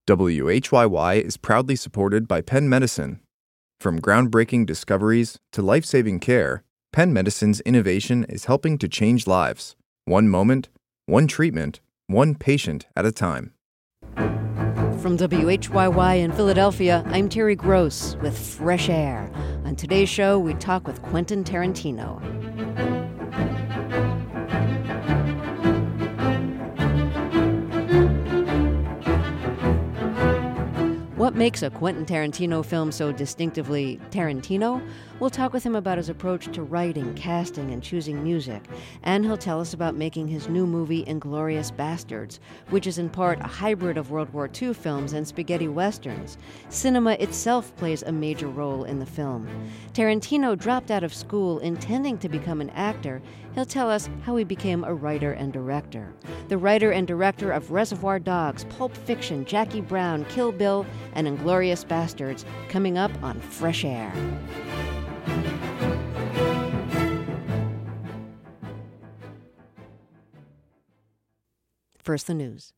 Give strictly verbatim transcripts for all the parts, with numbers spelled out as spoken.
W H Y Y is proudly supported by Penn Medicine. From groundbreaking discoveries to life-saving care, Penn Medicine's innovation is helping to change lives, one moment, one treatment, one patient at a time. From W H Y Y in Philadelphia, I'm Terry Gross with Fresh Air. On today's show, we talk with Quentin Tarantino. What makes a Quentin Tarantino film so distinctively Tarantino? We'll talk with him about his approach to writing, casting, and choosing music. And he'll tell us about making his new movie, Inglourious Basterds, which is in part a hybrid of World War Two films and spaghetti westerns. Cinema itself plays a major role in the film. Tarantino dropped out of school intending to become an actor. He'll tell us how he became a writer and director. The writer and director of Reservoir Dogs, Pulp Fiction, Jackie Brown, Kill Bill, and Inglourious Basterds, coming up on Fresh Air. First, the news.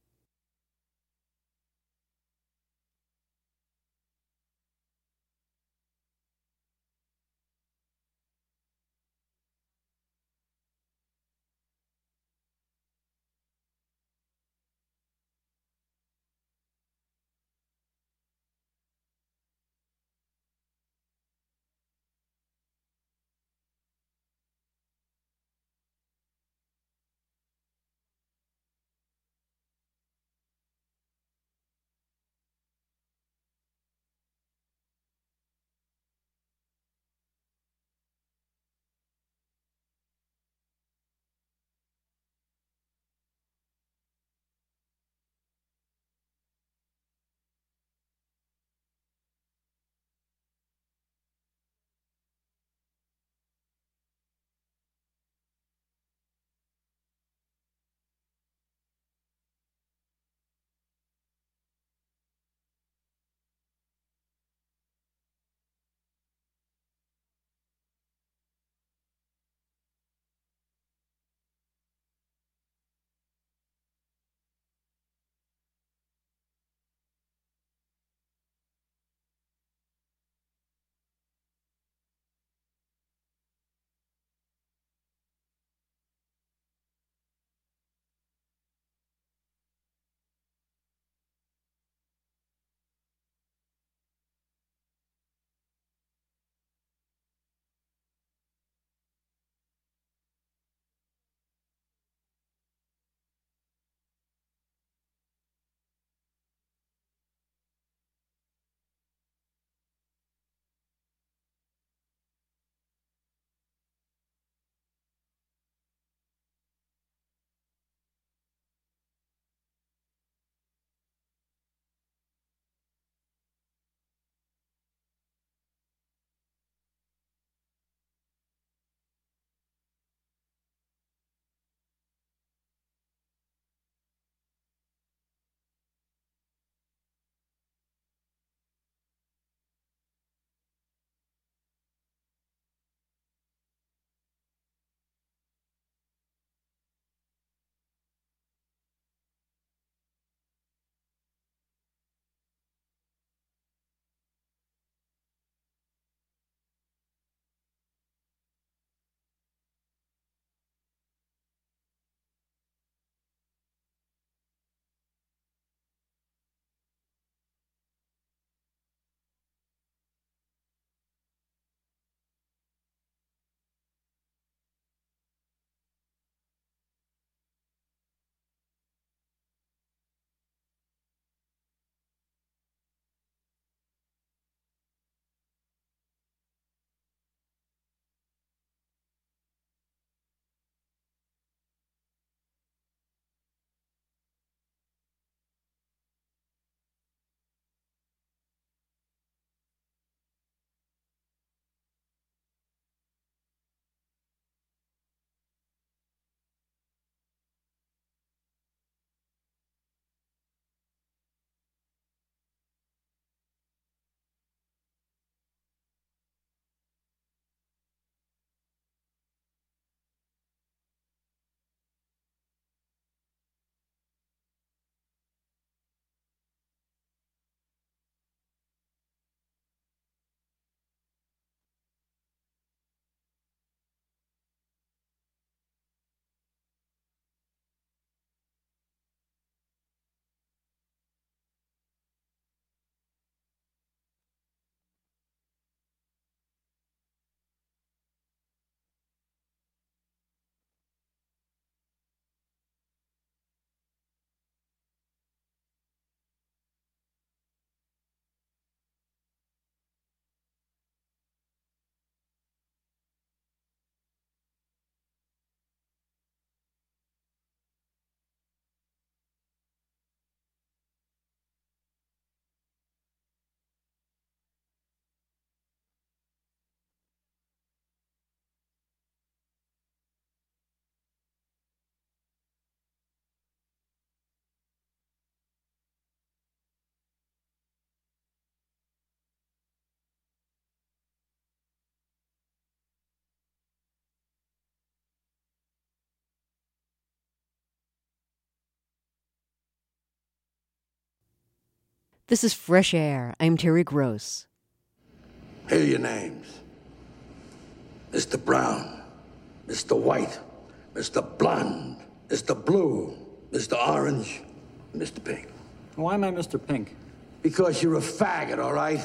This is Fresh Air. I'm Terry Gross. Here are your names. Mister Brown, Mister White, Mister Blonde, Mister Blue, Mister Orange, and Mister Pink. Why am I Mister Pink? Because you're a faggot, all right?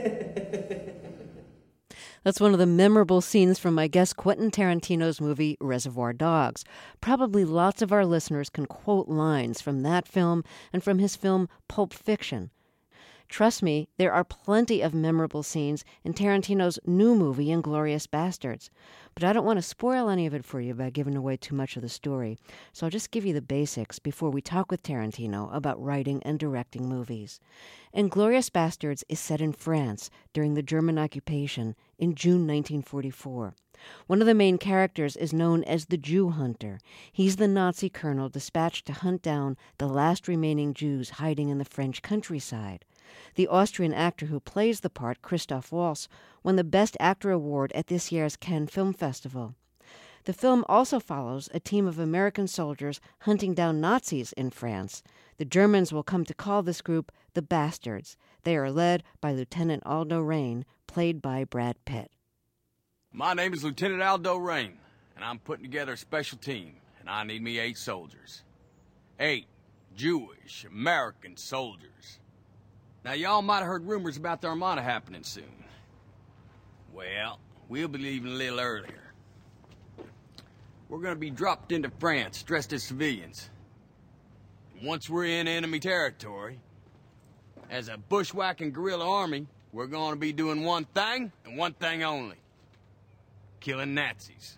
That's one of the memorable scenes from my guest Quentin Tarantino's movie Reservoir Dogs. Probably lots of our listeners can quote lines from that film and from his film Pulp Fiction. Trust me, there are plenty of memorable scenes in Tarantino's new movie, Inglourious Basterds. But I don't want to spoil any of it for you by giving away too much of the story, so I'll just give you the basics before we talk with Tarantino about writing and directing movies. Inglourious Basterds is set in France during the German occupation in June nineteen forty-four. One of the main characters is known as the Jew Hunter. He's the Nazi colonel dispatched to hunt down the last remaining Jews hiding in the French countryside. The Austrian actor who plays the part, Christoph Waltz, won the Best Actor award at this year's Cannes Film Festival. The film also follows a team of American soldiers hunting down Nazis in France. The Germans will come to call this group the Bastards. They are led by Lieutenant Aldo Raine, played by Brad Pitt. My name is Lieutenant Aldo Raine, and I'm putting together a special team, and I need me eight soldiers. Eight Jewish American soldiers. Now, y'all might have heard rumors about the Armada happening soon. Well, we'll be leaving a little earlier. We're gonna be dropped into France, dressed as civilians. Once we're in enemy territory, as a bushwhacking guerrilla army, we're gonna be doing one thing, and one thing only. Killing Nazis.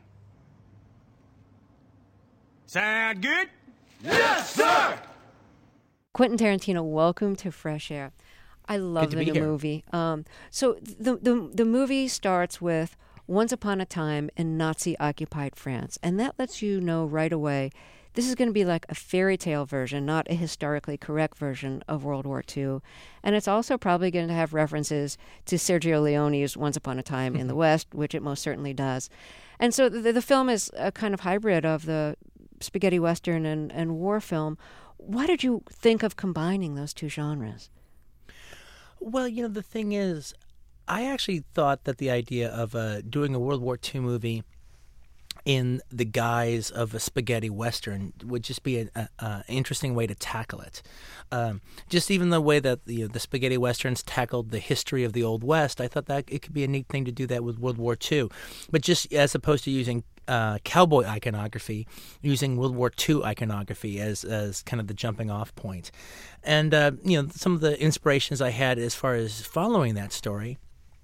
Sound good? Yes, sir! Quentin Tarantino, welcome to Fresh Air. I love the new movie. Um, so the, the the movie starts with Once Upon a Time in Nazi-occupied France, and that lets you know right away this is going to be like a fairy tale version, not a historically correct version of World War Two. And it's also probably going to have references to Sergio Leone's Once Upon a Time in the West, which it most certainly does. And so the, the film is a kind of hybrid of the spaghetti western and, and war film. Why did you think of combining those two genres? Well, you know, the thing is, I actually thought that the idea of uh, doing a World War Two movie in the guise of a spaghetti western would just be an interesting way to tackle it. Um, just even the way that you know, the spaghetti westerns tackled the history of the Old West, I thought that it could be a neat thing to do that with World War Two. But just as opposed to using uh, cowboy iconography, using World War Two iconography as as kind of the jumping off point. And uh, you know, some of the inspirations I had as far as following that story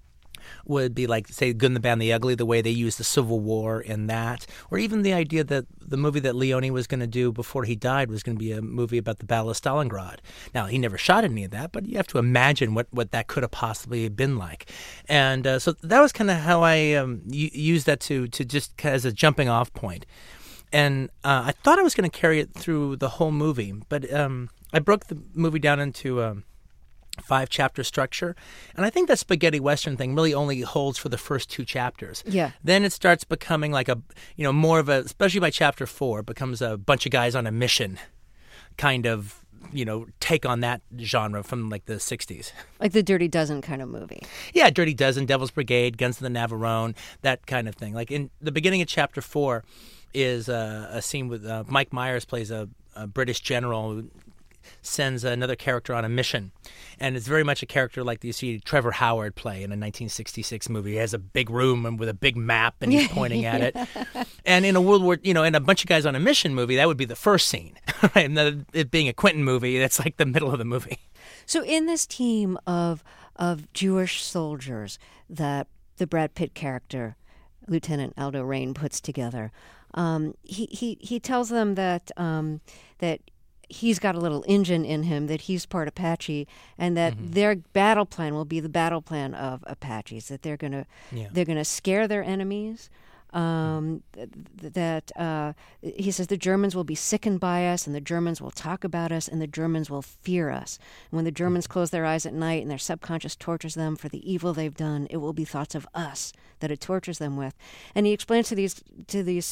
would be like, say, Good and the Bad and the Ugly, the way they used the Civil War in that, or even the idea that the movie that Leone was going to do before he died was going to be a movie about the Battle of Stalingrad. Now, he never shot any of that, but you have to imagine what, what that could have possibly been like. And uh, so that was kind of how I um, used that to, to just as a jumping off point. And uh, I thought I was going to carry it through the whole movie, but um, I broke the movie down into Um, five chapter structure, and I think that spaghetti western thing really only holds for the first two chapters. Yeah. Then it starts becoming like a, you know, more of a, especially by chapter four, it becomes a bunch of guys on a mission kind of, you know, take on that genre from like the sixties. Like the Dirty Dozen kind of movie. Yeah, Dirty Dozen, Devil's Brigade, Guns of the Navarone, that kind of thing. Like in the beginning of chapter four is uh, a scene with uh, Mike Myers plays a, a British general who sends another character on a mission. And it's very much a character like you see Trevor Howard play in a nineteen sixty-six movie. He has a big room and with a big map and he's pointing at it. And in a World War, you know, in a bunch of guys on a mission movie, that would be the first scene. Right? And the, it being a Quentin movie, that's like the middle of the movie. So in this team of of Jewish soldiers that the Brad Pitt character, Lieutenant Aldo Raine, puts together, um, he, he, he tells them that um, that he's got a little engine in him, that he's part Apache, and that mm-hmm. their battle plan will be the battle plan of Apaches, that they're going to yeah. they're going to scare their enemies. Um, th- that uh, he says the Germans will be sickened by us, and the Germans will talk about us, and the Germans will fear us. And when the Germans mm-hmm. close their eyes at night and their subconscious tortures them for the evil they've done, it will be thoughts of us that it tortures them with. And he explains to these to these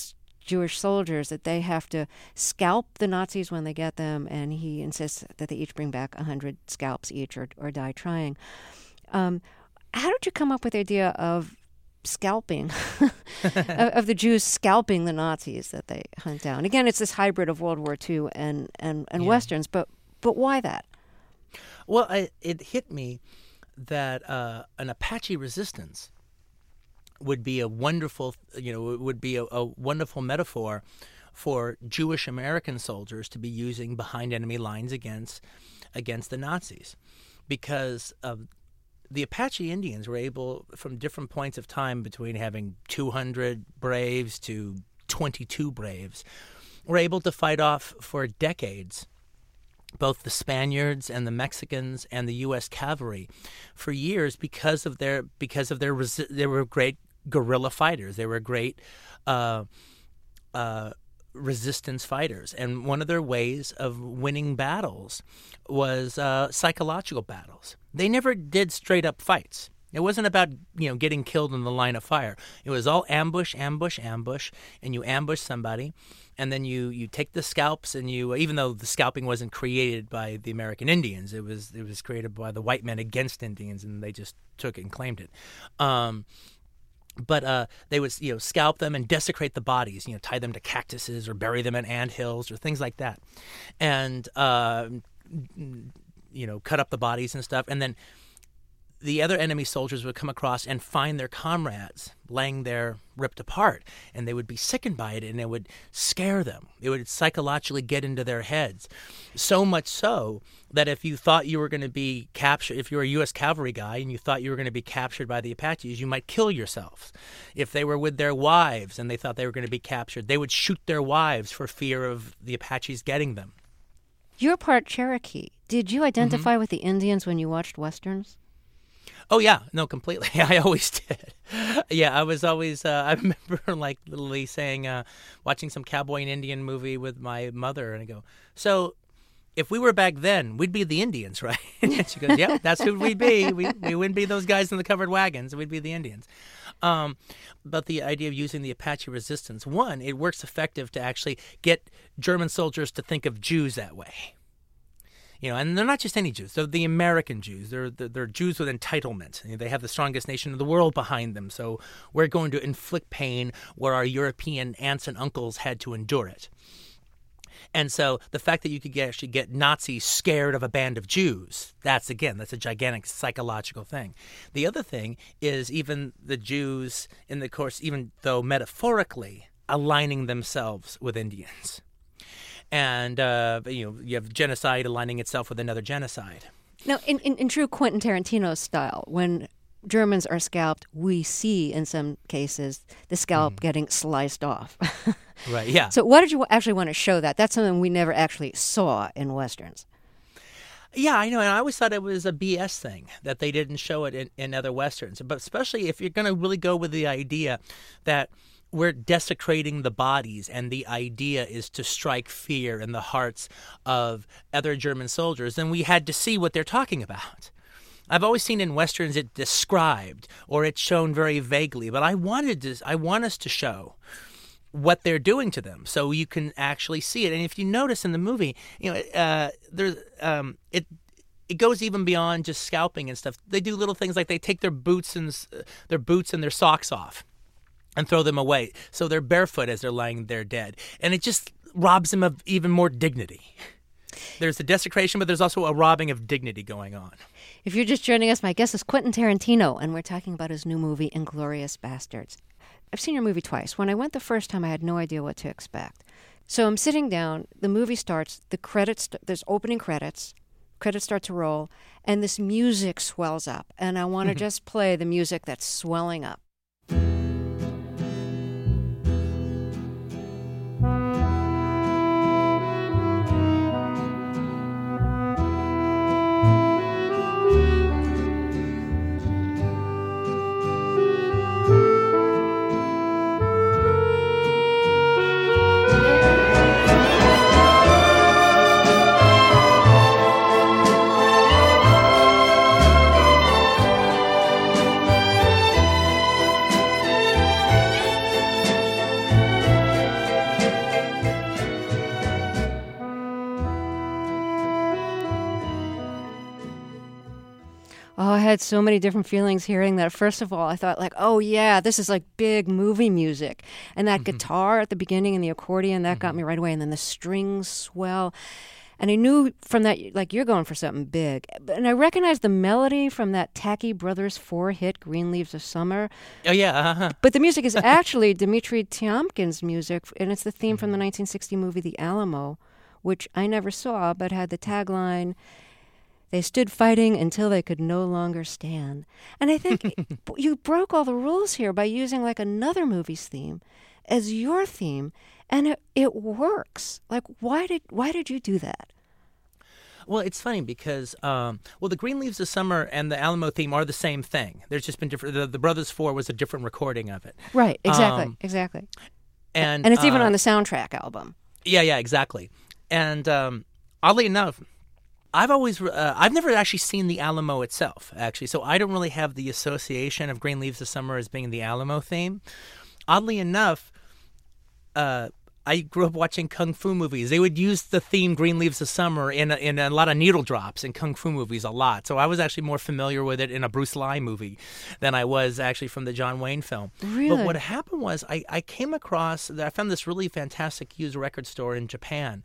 Jewish soldiers that they have to scalp the Nazis when they get them, and he insists that they each bring back one hundred scalps each or, or die trying. Um, how did you come up with the idea of scalping, of, of the Jews scalping the Nazis that they hunt down? Again, it's this hybrid of World War Two and, and, and yeah. Westerns, but but why that? Well, I, it hit me that uh, an Apache resistance would be a wonderful, you know, it would be a, a wonderful metaphor for Jewish American soldiers to be using behind enemy lines against against the Nazis, because of the Apache Indians were able, from different points of time between having two hundred Braves to twenty-two Braves, were able to fight off for decades both the Spaniards and the Mexicans and the U S cavalry for years because of their because of their resi- they were great guerrilla fighters. They were great uh, uh, resistance fighters, and one of their ways of winning battles was uh, psychological battles. They never did straight up fights. It wasn't about, you know, getting killed in the line of fire. It was all ambush, ambush, ambush, and you ambush somebody, and then you, you take the scalps, and you, even though the scalping wasn't created by the American Indians, it was it was created by the white men against Indians, and they just took it and claimed it. Um, but uh, they would, you know, scalp them and desecrate the bodies, you know, tie them to cactuses or bury them in anthills or things like that, and uh, you know, cut up the bodies and stuff, and then the other enemy soldiers would come across and find their comrades laying there ripped apart, and they would be sickened by it, and it would scare them. It would psychologically get into their heads, so much so that if you thought you were going to be captured, if you were a U S cavalry guy and you thought you were going to be captured by the Apaches, you might kill yourselves. If they were with their wives and they thought they were going to be captured, they would shoot their wives for fear of the Apaches getting them. You're part Cherokee. Did you identify Mm-hmm. with the Indians when you watched Westerns? Oh, yeah. No, completely. I always did. Yeah, I was always, uh, I remember like literally saying, uh, watching some cowboy and Indian movie with my mother, and I go, so if we were back then, we'd be the Indians, right? And she goes, yep, that's who we'd be. We, we wouldn't be those guys in the covered wagons. We'd be the Indians. Um, but the idea of using the Apache resistance, one, it works effective to actually get German soldiers to think of Jews that way. You know, and they're not just any Jews. They're the American Jews. They're, they're, they're Jews with entitlement. You know, they have the strongest nation in the world behind them. So we're going to inflict pain where our European aunts and uncles had to endure it. And so the fact that you could get, actually get Nazis scared of a band of Jews, that's, again, that's a gigantic psychological thing. The other thing is even the Jews, in the course, even though metaphorically, aligning themselves with Indians. And, uh, you know, you have genocide aligning itself with another genocide. Now, in, in, in true Quentin Tarantino style, when Germans are scalped, we see, in some cases, the scalp mm. getting sliced off. Right, yeah. So why did you actually want to show that? That's something we never actually saw in Westerns. Yeah, I know, and I always thought it was a B S thing, that they didn't show it in, in other Westerns. But especially if you're going to really go with the idea that we're desecrating the bodies, and the idea is to strike fear in the hearts of other German soldiers, then we had to see what they're talking about. I've always seen in Westerns it described or it's shown very vaguely, but I wanted to, I want us to show what they're doing to them so you can actually see it. And if you notice in the movie, you know, uh, there's um, it. It goes even beyond just scalping and stuff. They do little things like they take their boots and uh, their boots and their socks off and throw them away. So they're barefoot as they're lying there dead. And it just robs them of even more dignity. There's the desecration, but there's also a robbing of dignity going on. If you're just joining us, my guest is Quentin Tarantino, and we're talking about his new movie, Inglourious Bastards. I've seen your movie twice. When I went the first time, I had no idea what to expect. So I'm sitting down, the movie starts, the credits, there's opening credits, credits start to roll, and this music swells up. And I want to just play the music that's swelling up. Oh, I had so many different feelings hearing that. First of all, I thought like, oh yeah, this is like big movie music. And that mm-hmm. guitar at the beginning and the accordion, that mm-hmm. got me right away. And then the strings swell. And I knew from that, like, you're going for something big. And I recognized the melody from that Tacky Brothers four-hit, Green Leaves of Summer. Oh, yeah. Uh-huh. But the music is actually Dmitri Tiomkin's music, and it's the theme from the nineteen sixty movie The Alamo, which I never saw, but had the tagline, "They stood fighting until they could no longer stand." And I think you broke all the rules here by using, like, another movie's theme as your theme. And it, it works. Like, why did why did you do that? Well, it's funny because, um, well, the Green Leaves of Summer and the Alamo theme are the same thing. There's just been different. The, the Brothers Four was a different recording of it. Right. Exactly. Um, exactly. And and it's even uh, on the soundtrack album. Yeah. Yeah. Exactly. And um, oddly enough, I've always uh, I've never actually seen the Alamo itself. Actually, so I don't really have the association of Green Leaves of Summer as being the Alamo theme. Oddly enough. Uh, I grew up watching kung fu movies. They would use the theme "Green Leaves of Summer" in a, in a lot of needle drops in kung fu movies a lot. So I was actually more familiar with it in a Bruce Lee movie than I was actually from the John Wayne film. Really? But what happened was I, I came across, I found this really fantastic used record store in Japan.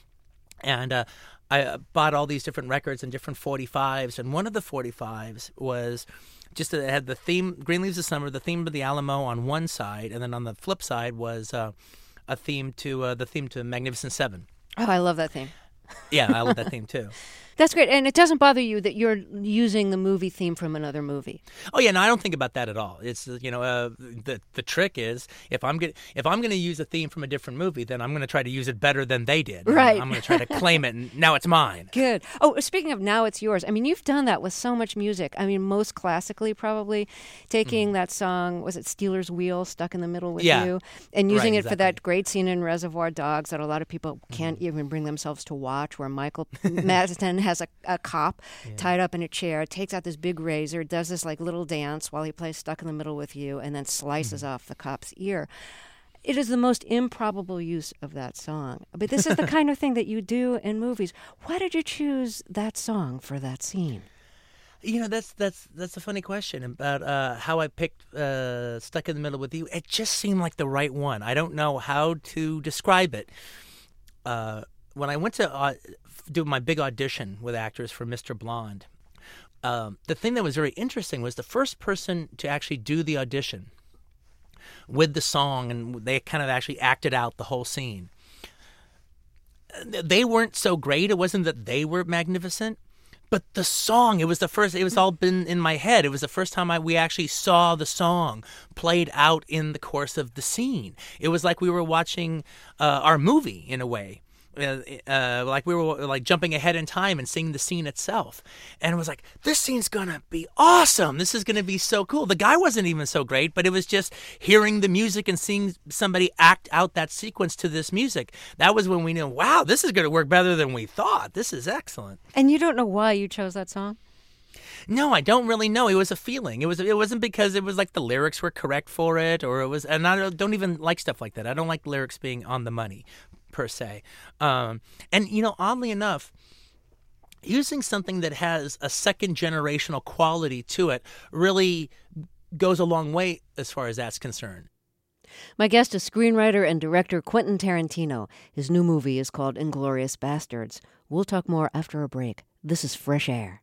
And uh, I bought all these different records and different forty-fives. And one of the forty-fives was just that it had the theme, Green Leaves of Summer, the theme of the Alamo on one side. And then on the flip side was uh, a theme to uh, the theme to Magnificent Seven. Oh, I love that theme. Yeah, I love that theme too. That's great. And it doesn't bother you that you're using the movie theme from another movie. Oh yeah, no, I don't think about that at all. It's you know, uh, the the trick is if I'm get, if I'm going to use a theme from a different movie, then I'm going to try to use it better than they did. Right. I'm going to try to claim it, and now it's mine. Good. Oh, speaking of now it's yours. I mean, you've done that with so much music. I mean, most classically, probably taking mm-hmm. that song, was it Stealers Wheel, Stuck in the Middle with yeah. You, and using right, it exactly. for that great scene in Reservoir Dogs that a lot of people can't mm-hmm. even bring themselves to watch, where Michael Madsen has a, a cop yeah. tied up in a chair, takes out this big razor, does this like little dance while he plays Stuck in the Middle with You, and then slices mm-hmm. off the cop's ear. It is the most improbable use of that song. But this is the kind of thing that you do in movies. Why did you choose that song for that scene? You know, that's that's that's a funny question about uh, how I picked uh, Stuck in the Middle with You. It just seemed like the right one. I don't know how to describe it. Uh, when I went to uh, do my big audition with actors for Mister Blonde, um, the thing that was very interesting was the first person to actually do the audition with the song, and they kind of actually acted out the whole scene. They weren't so great. It wasn't that they were magnificent, but the song, it was the first, it was all been in my head. It was the first time I, we actually saw the song played out in the course of the scene. It was like we were watching uh, our movie in a way. Uh, uh, like we were like jumping ahead in time and seeing the scene itself. And it was like, this scene's gonna be awesome. This is gonna be so cool. The guy wasn't even so great, but it was just hearing the music and seeing somebody act out that sequence to this music. That was when we knew, wow, this is gonna work better than we thought. This is excellent. And you don't know why you chose that song? No, I don't really know. It was a feeling. It was. It wasn't because it was like the lyrics were correct for it, or it was. And I don't even like stuff like that. I don't like lyrics being on the money, per se. Um, and you know, oddly enough, using something that has a second generational quality to it really goes a long way as far as that's concerned. My guest is screenwriter and director Quentin Tarantino. His new movie is called Inglourious Bastards. We'll talk more after a break. This is Fresh Air.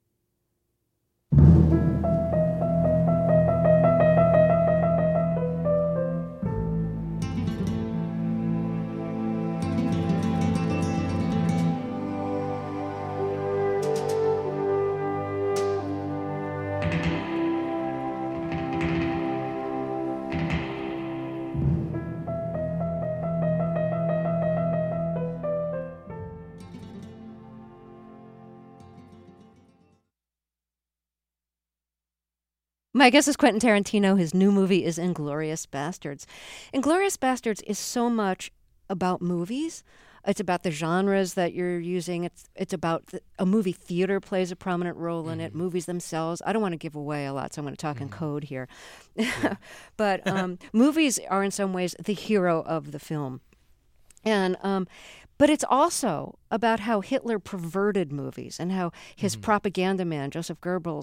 My guest is Quentin Tarantino. His new movie is Inglourious Bastards. Inglourious Bastards is so much about movies. It's about the genres that you're using. It's it's about the, a movie theater plays a prominent role in mm-hmm. it. Movies themselves. I don't want to give away a lot, so I'm going to talk mm-hmm. in code here. Yeah. But um, movies are in some ways the hero of the film, and um, but it's also about how Hitler perverted movies and how his mm-hmm. propaganda man Joseph Goebbels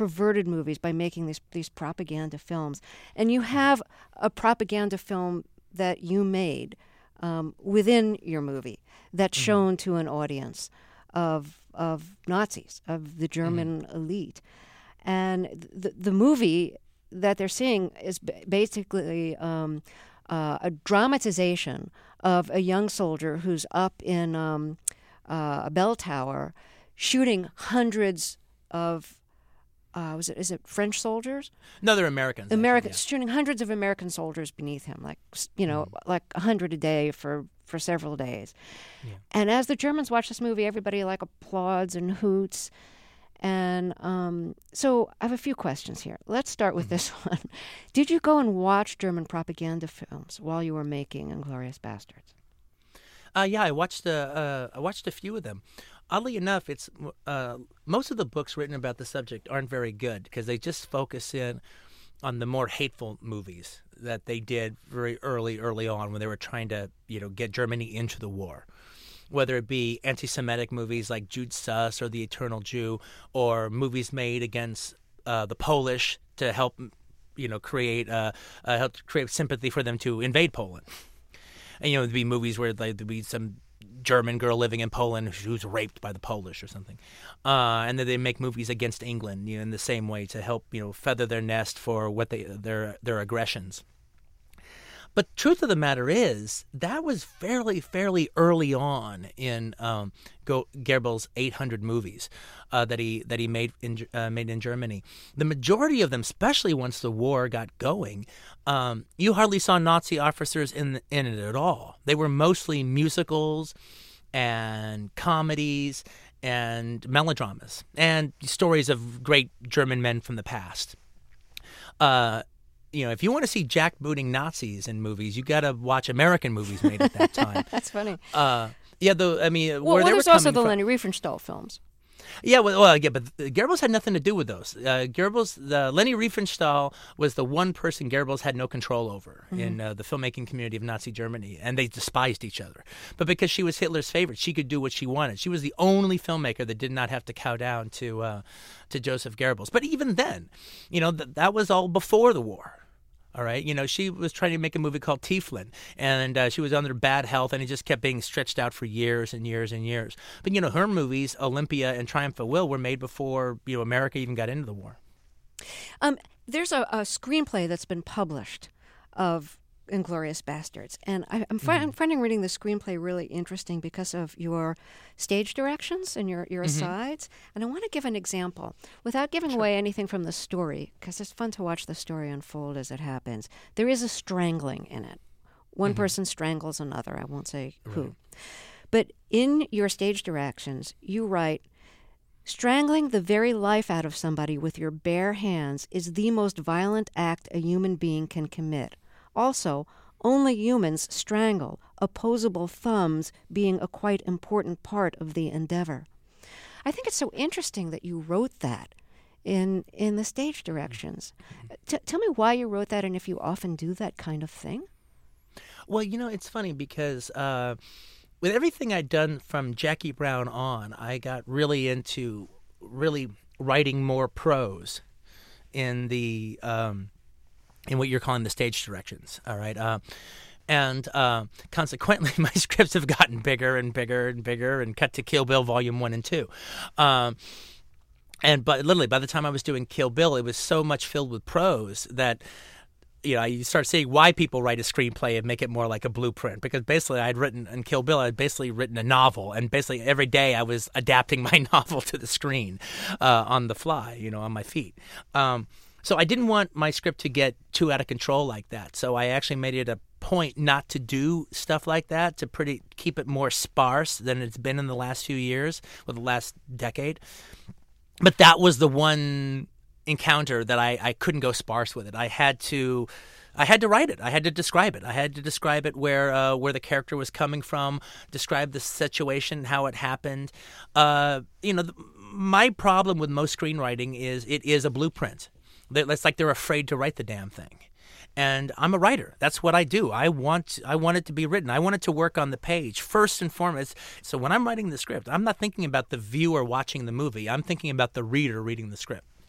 perverted movies by making these these propaganda films. And you have a propaganda film that you made um, within your movie that's mm-hmm. shown to an audience of of Nazis, of the German mm-hmm. elite. And the the movie that they're seeing is b- basically um, uh, a dramatization of a young soldier who's up in um, uh, a bell tower shooting hundreds of Uh, was it? Is it French soldiers? No, they're Americans. Americans yeah. shooting hundreds of American soldiers beneath him, like you know, mm. like a hundred a day for, for several days. Yeah. And as the Germans watch this movie, everybody like applauds and hoots. And um, so I have a few questions here. Let's start with mm. this one. Did you go and watch German propaganda films while you were making Inglourious Basterds? Uh, yeah, I watched a, uh, I watched a few of them. Oddly enough, it's uh, most of the books written about the subject aren't very good because they just focus in on the more hateful movies that they did very early, early on when they were trying to, you know, get Germany into the war. Whether it be anti-Semitic movies like Jude Suss or The Eternal Jew, or movies made against uh, the Polish to help, you know, create uh, uh, help create sympathy for them to invade Poland. And you know, there'd be movies where like, there'd be some German girl living in Poland who's raped by the Polish or something, uh, and then they make movies against England, you know, in the same way to help, you know, feather their nest for what they their their aggressions. But truth of the matter is that was fairly fairly early on in um, Go- Goebbels' eight hundred movies uh, that he that he made in uh, made in Germany. The majority of them, especially once the war got going, um, you hardly saw Nazi officers in in it at all. They were mostly musicals and comedies and melodramas and stories of great German men from the past. Uh, You know, if you want to see jackbooting Nazis in movies, you got to watch American movies made at that time. That's funny. Uh, yeah, the I mean, well, where well they there's were also the from, Leni Riefenstahl films. Yeah, well, well, yeah, but Goebbels had nothing to do with those. Uh, Goebbels, the Leni Riefenstahl was the one person Goebbels had no control over mm-hmm. in uh, the filmmaking community of Nazi Germany, and they despised each other. But because she was Hitler's favorite, she could do what she wanted. She was the only filmmaker that did not have to cow down to uh, to Joseph Goebbels. But even then, you know, th- that was all before the war. All right, you know, she was trying to make a movie called Tieflin, and uh, she was under bad health, and it just kept being stretched out for years and years and years. But, you know, her movies, Olympia and Triumph at Will, were made before, you know, America even got into the war. Um, there's a, a screenplay that's been published of Inglourious Basterds, and I, I'm, fi- mm-hmm. I'm finding reading the screenplay really interesting because of your stage directions and your, your mm-hmm. asides. And I want to give an example without giving sure. away anything from the story, because it's fun to watch the story unfold as it happens. There is a strangling in it. One mm-hmm. person strangles another. I won't say right. who. But in your stage directions, you write, "Strangling the very life out of somebody with your bare hands is the most violent act a human being can commit. Also, only humans strangle, opposable thumbs being a quite important part of the endeavor." I think it's so interesting that you wrote that in in the stage directions. T- tell me why you wrote that and if you often do that kind of thing. Well, you know, it's funny because uh, with everything I'd done from Jackie Brown on, I got really into really writing more prose in the um, in what you're calling the stage directions. All right. Uh, and uh, consequently, my scripts have gotten bigger and bigger and bigger and cut to Kill Bill Volume One and Two. Um, and but literally, by the time I was doing Kill Bill, it was so much filled with prose that, you know, you start seeing why people write a screenplay and make it more like a blueprint. Because basically, I'd written in Kill Bill, I'd basically written a novel, and basically every day I was adapting my novel to the screen uh, on the fly, you know, on my feet. Um, so I didn't want my script to get too out of control like that. So I actually made it a point not to do stuff like that, to pretty keep it more sparse than it's been in the last few years, or the last decade. But that was the one encounter that I, I couldn't go sparse with it. I had to I had to write it. I had to describe it. I had to describe it where uh, where the character was coming from, describe the situation, how it happened. Uh, you know, the, my problem with most screenwriting is it is a blueprint. It's like they're afraid to write the damn thing. And I'm a writer. That's what I do. I want I want it to be written. I want it to work on the page first and foremost. So when I'm writing the script, I'm not thinking about the viewer watching the movie. I'm thinking about the reader reading the script.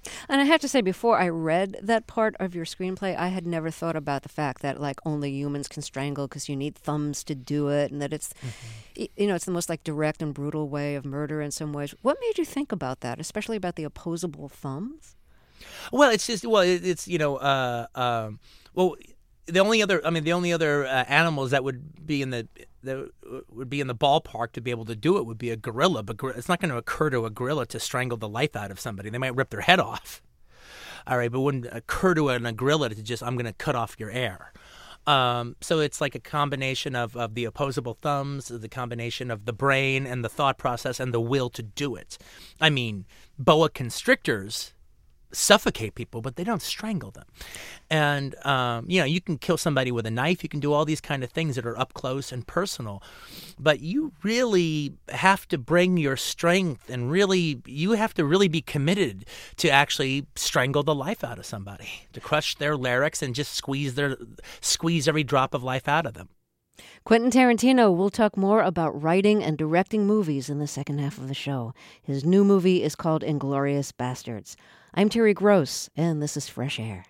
And I have to say, before I read that part of your screenplay, I had never thought about the fact that like only humans can strangle because you need thumbs to do it, and that it's, mm-hmm. you know, it's the most like direct and brutal way of murder in some ways. What made you think about that, especially about the opposable thumbs? Well, it's just well, it, it's you know, uh, um, well, the only other, I mean, the only other uh, animals that would be in the that would be in the ballpark to be able to do it would be a gorilla. But it's not going to occur to a gorilla to strangle the life out of somebody. They might rip their head off. All right, but it wouldn't occur to an, a gorilla to just, I'm going to cut off your air. Um, so it's like a combination of, of the opposable thumbs, the combination of the brain and the thought process and the will to do it. I mean, boa constrictors suffocate people, but they don't strangle them. And, um, you know, you can kill somebody with a knife. You can do all these kind of things that are up close and personal. But you really have to bring your strength and really, you have to really be committed to actually strangle the life out of somebody, to crush their larynx and just squeeze their, squeeze every drop of life out of them. Quentin Tarantino will talk more about writing and directing movies in the second half of the show. His new movie is called Inglourious Basterds. I'm Terry Gross, and this is Fresh Air.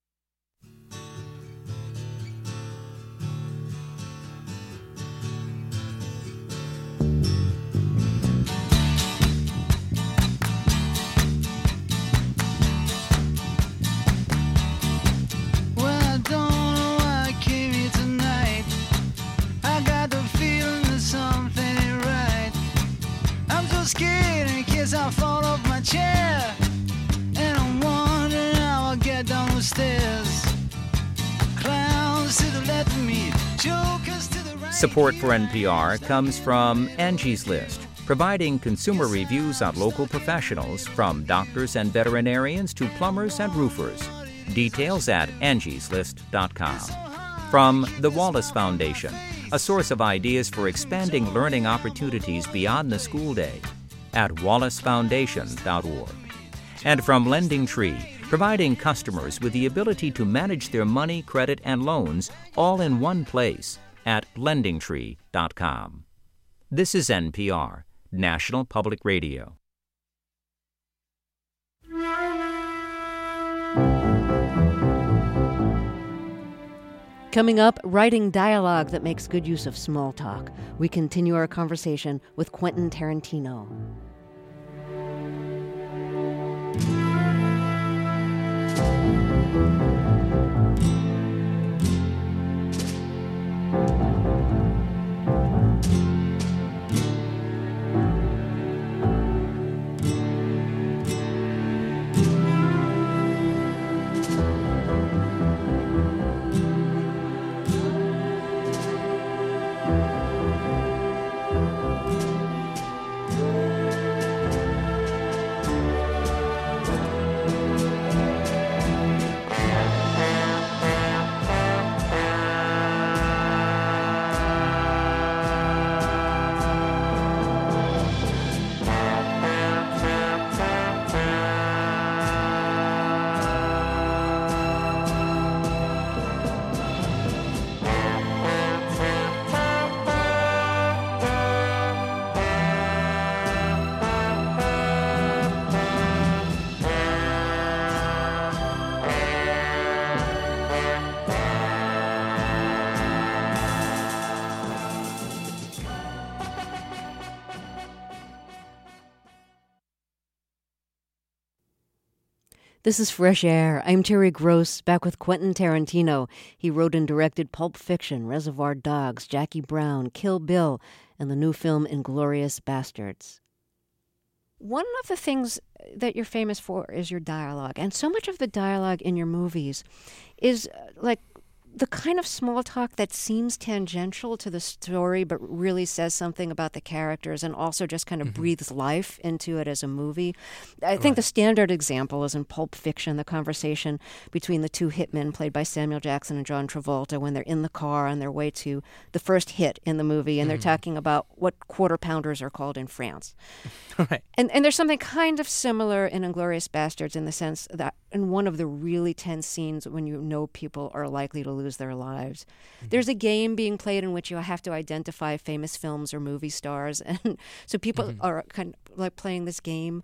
Scared in case I fall off my chair, and I'm wondering how I'll get down the stairs. Clowns to the left of me, jokers to the right. Support for N P R comes from Angie's List, providing consumer reviews on local professionals from doctors and veterinarians to plumbers and roofers. Details at angies list dot com. From the Wallace Foundation, a source of ideas for expanding learning opportunities beyond the school day, at wallace foundation dot org. And from Lending Tree, providing customers with the ability to manage their money, credit, and loans all in one place, at lending tree dot com. This is N P R, National Public Radio. Coming up, writing dialogue that makes good use of small talk. We continue our conversation with Quentin Tarantino. This is Fresh Air. I'm Terry Gross, back with Quentin Tarantino. He wrote and directed Pulp Fiction, Reservoir Dogs, Jackie Brown, Kill Bill, and the new film Inglourious Basterds. One of the things that you're famous for is your dialogue. And so much of the dialogue in your movies is uh, like the kind of small talk that seems tangential to the story but really says something about the characters and also just kind of mm-hmm. breathes life into it as a movie. I right. think the standard example is in Pulp Fiction, the conversation between the two hitmen played by Samuel Jackson and John Travolta when they're in the car on their way to the first hit in the movie, and mm-hmm. they're talking about what quarter pounders are called in France. Right. And and there's something kind of similar in Inglourious Basterds in the sense that in one of the really tense scenes when you know people are likely to lose their lives, mm-hmm. there's a game being played in which you have to identify famous films or movie stars, and so people mm-hmm. are kind of like playing this game.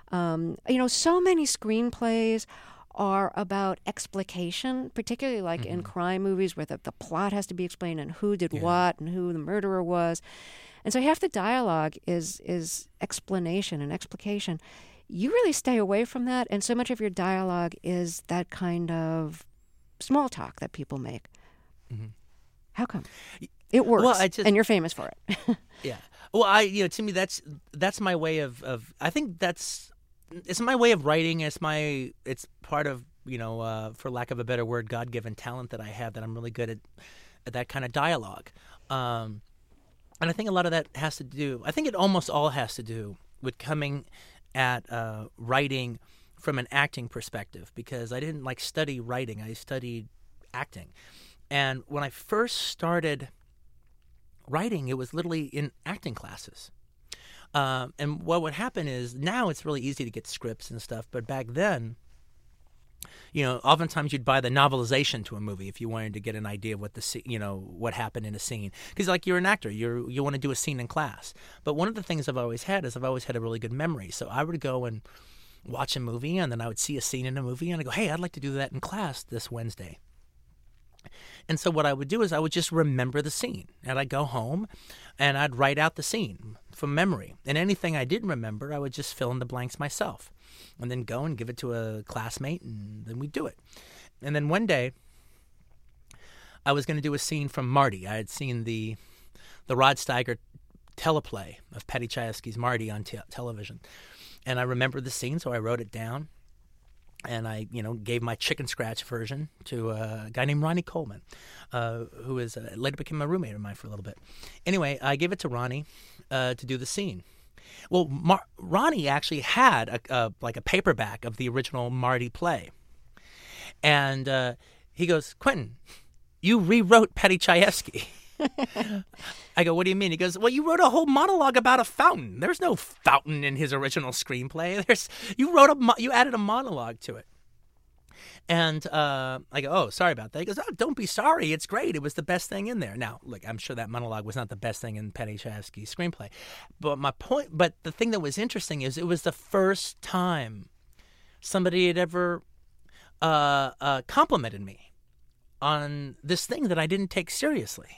Um, you know, so many screenplays are about explication, particularly like mm-hmm. in crime movies where the, the plot has to be explained and who did yeah. what and who the murderer was. And so half the dialogue is is explanation and explication. You really stay away from that, and so much of your dialogue is that kind of small talk that people make. Mm-hmm. How come? It works, well, I just, and you're famous for it. yeah. Well, I you know to me that's that's my way of, of I think that's it's my way of writing. It's my it's part of you know uh, for lack of a better word, God-given talent that I have, that I'm really good at, at that kind of dialogue. Um, and I think a lot of that has to do. I think it almost all has to do with coming at uh, writing from an acting perspective, because I didn't like study writing. I studied acting. And when I first started writing, it was literally in acting classes. Um, and what would happen is now it's really easy to get scripts and stuff, but back then, you know, oftentimes you'd buy the novelization to a movie if you wanted to get an idea of what the you know what happened in a scene. Because like you're an actor, you you want to do a scene in class. But one of the things I've always had is I've always had a really good memory. So I would go and watch a movie, and then I would see a scene in a movie, and I go, hey, I'd like to do that in class this Wednesday. And so what I would do is I would just remember the scene, and I'd go home and I'd write out the scene from memory. And anything I didn't remember, I would just fill in the blanks myself, and then go and give it to a classmate, and then we'd do it. And then one day, I was going to do a scene from Marty. I had seen the the Rod Steiger teleplay of Paddy Chayefsky's Marty on te- television, and I remembered the scene, so I wrote it down. And I, you know, gave my chicken scratch version to a guy named Ronnie Coleman, uh, who is uh, later became a roommate of mine for a little bit. Anyway, I gave it to Ronnie uh, to do the scene. Well, Mar- Ronnie actually had a, a, like a paperback of the original Marty play, and uh, he goes, "Quentin, you rewrote Paddy Chayefsky." I go, what do you mean? He goes, well, you wrote a whole monologue about a fountain. There's no fountain in his original screenplay. There's you wrote a mo- you added a monologue to it. And uh, I go, oh, sorry about that. He goes, oh, don't be sorry. It's great. It was the best thing in there. Now, look, I'm sure that monologue was not the best thing in Paddy Chayefsky's screenplay. But my point, but the thing that was interesting is it was the first time somebody had ever uh, uh, complimented me on this thing that I didn't take seriously.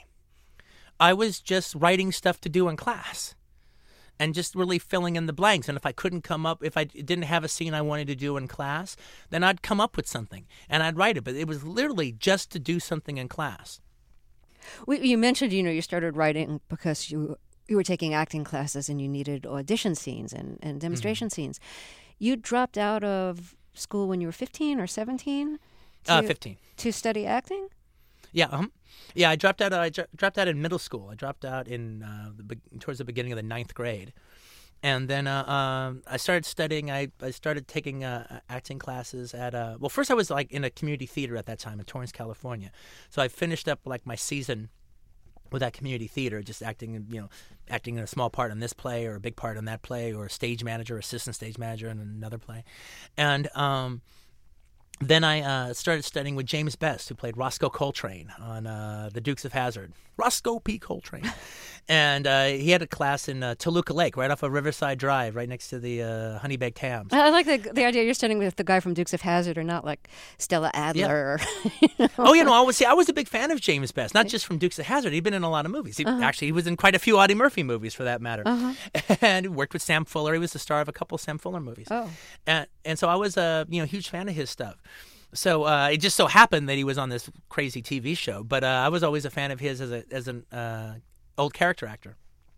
I was just writing stuff to do in class and just really filling in the blanks. And if I couldn't come up, if I didn't have a scene I wanted to do in class, then I'd come up with something and I'd write it. But it was literally just to do something in class. Well, you mentioned, you know, you started writing because you you were taking acting classes and you needed audition scenes and, and demonstration mm-hmm. scenes. You dropped out of school when you were fifteen or seventeen? To, uh, fifteen. To study acting? Yeah, um, yeah. I dropped out. I dro- dropped out in middle school. I dropped out in uh, the be- towards the beginning of the ninth grade, and then uh, um, I started studying. I, I started taking uh, acting classes at. Uh, well, first I was like in a community theater at that time in Torrance, California. So I finished up like my season with that community theater, just acting, you know, acting in a small part in this play or a big part in that play, or a stage manager, assistant stage manager in another play, and. Um, Then I uh, started studying with James Best, who played Roscoe Coltrane on uh, The Dukes of Hazzard. Roscoe P. Coltrane. And uh, he had a class in uh, Toluca Lake, right off of Riverside Drive, right next to the uh, Honey Baked Hams. I like the the idea you're studying with the guy from Dukes of Hazzard, or not like Stella Adler. Yeah. Or, you know. Oh, you know, I was see, I was a big fan of James Best, not just from Dukes of Hazzard. He'd been in a lot of movies. He, uh-huh. Actually, he was in quite a few Audie Murphy movies, for that matter. Uh-huh. And he worked with Sam Fuller. He was the star of a couple of Sam Fuller movies. Oh. And, and so I was a you know huge fan of his stuff. So uh, it just so happened that he was on this crazy T V show, but uh, I was always a fan of his as a as an uh, old character actor.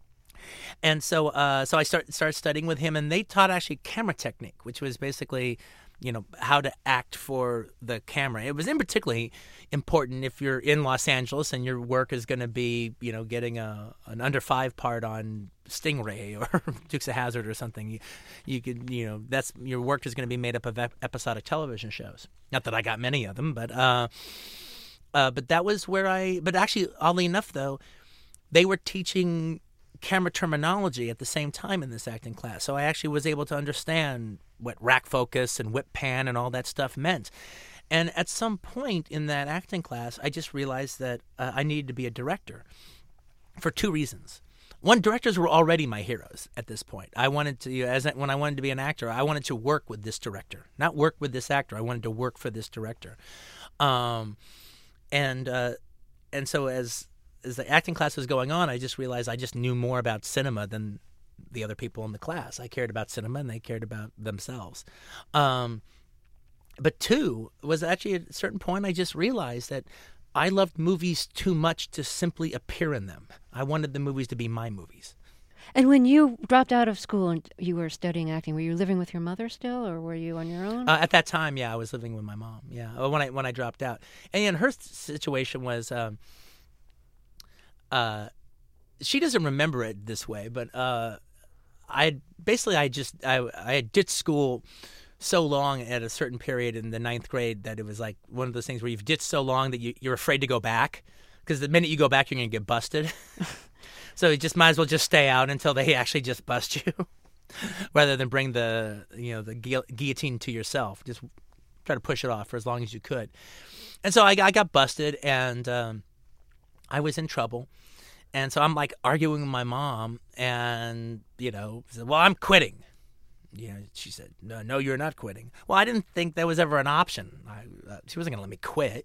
And so uh, so I start, started studying with him, and they taught actually camera technique, which was basically, you know, how to act for the camera. It was in particularly important if you're in Los Angeles and your work is going to be, you know, getting a an under five part on Stingray or Dukes of Hazzard or something. You, you could, you know, that's your work is going to be made up of ep- episodic television shows. Not that I got many of them, but uh, uh, but that was where I. But actually, oddly enough, though, they were teaching camera terminology at the same time in this acting class. So I actually was able to understand what rack focus and whip pan and all that stuff meant. And at some point in that acting class, I just realized that uh, I needed to be a director for two reasons. one, directors were already my heroes at this point. I wanted to, you know, as I, when I wanted to be an actor, I wanted to work with this director, not work with this actor. I wanted to work for this director, um, and uh, and so as as the acting class was going on, I just realized I just knew more about cinema than the other people in the class. I cared about cinema, and they cared about themselves. Um, but two was actually at a certain point I just realized that I loved movies too much to simply appear in them. I wanted the movies to be my movies. And when you dropped out of school and you were studying acting, were you living with your mother still, or were you on your own? Uh, at that time, yeah, I was living with my mom. Yeah, uh, when I when I dropped out, and yeah, her situation was, um, uh, she doesn't remember it this way, but uh, I basically I just I I had ditched school so long at a certain period in the ninth grade that it was like one of those things where you've ditched so long that you, you're afraid to go back, because the minute you go back, you're going to get busted. So you just might as well just stay out until they actually just bust you, rather than bring the you know the gu- guillotine to yourself. Just try to push it off for as long as you could. And so I, I got busted, and um, I was in trouble. And so I'm like arguing with my mom, and you know, said, well, I'm quitting. You know, she said, no, no, you're not quitting. Well, I didn't think that was ever an option. I, uh, she wasn't going to let me quit.